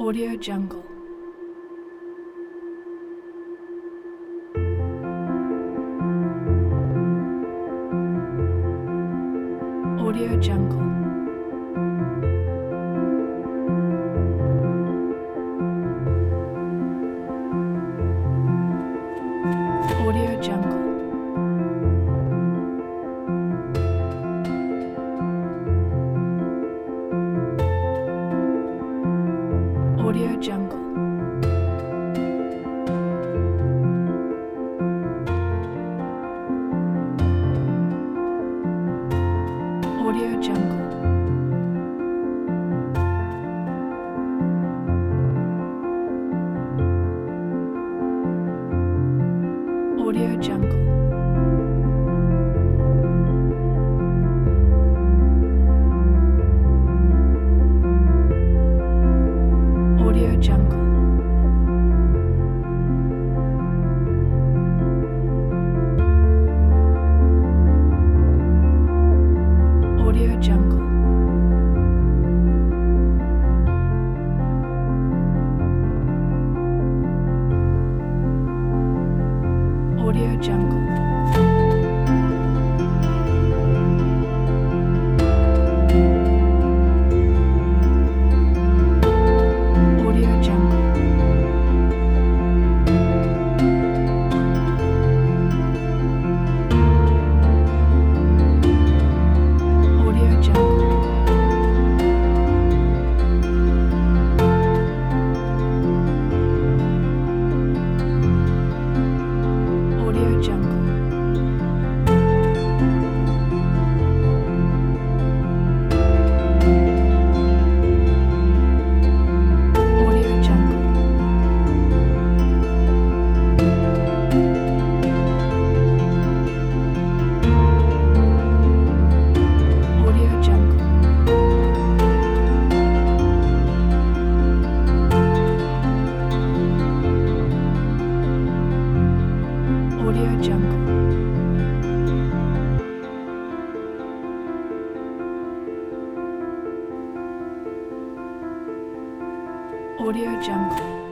Audio Jungle. Audio Jungle. Audio Jungle. Audio Jungle. Audio Jungle. Audio Jungle. Audio Jungle. Audio Jungle. Audio Jungle. Audio Jungle. Audio Jungle. Audio Jungle. Audio Jungle. Audio Jungle. Audio Jungle. Audio Jungle.